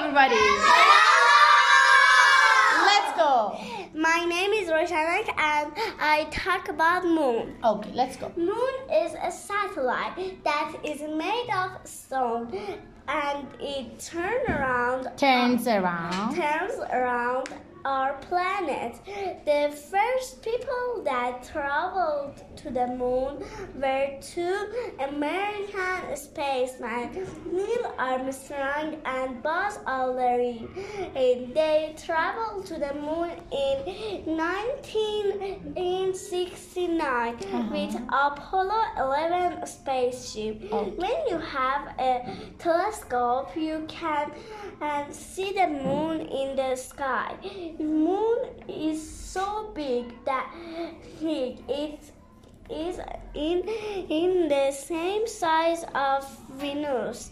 everybody. Let's go. My name is Roshanak and I talk about moon. Okay, let's go. Moon is a satellite that is made of stone and it turns around our planet. The first people that traveled to the moon were two American spacemen, Neil Armstrong and Buzz Aldrin. They traveled to the moon in 1969 with Apollo 11 spaceship. When you have a telescope, you can see the moon in the sky. The moon is so big that it is in the same size of Venus.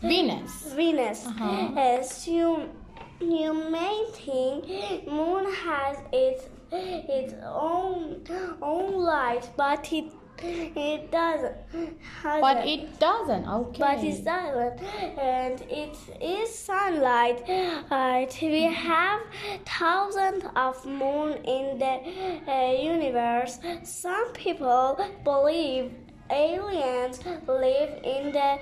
As you may think, moon has its own light, but it doesn't. Okay. But it doesn't, and it is sunlight. We have thousands of moons in the universe. Some people believe aliens live in the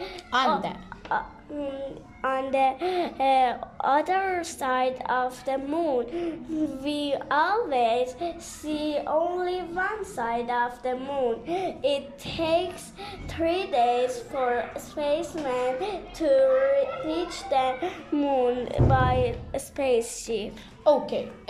on the other side of the moon. We always see only one side of the moon. It takes 3 days for spacemen to reach the moon by spaceship. Okay.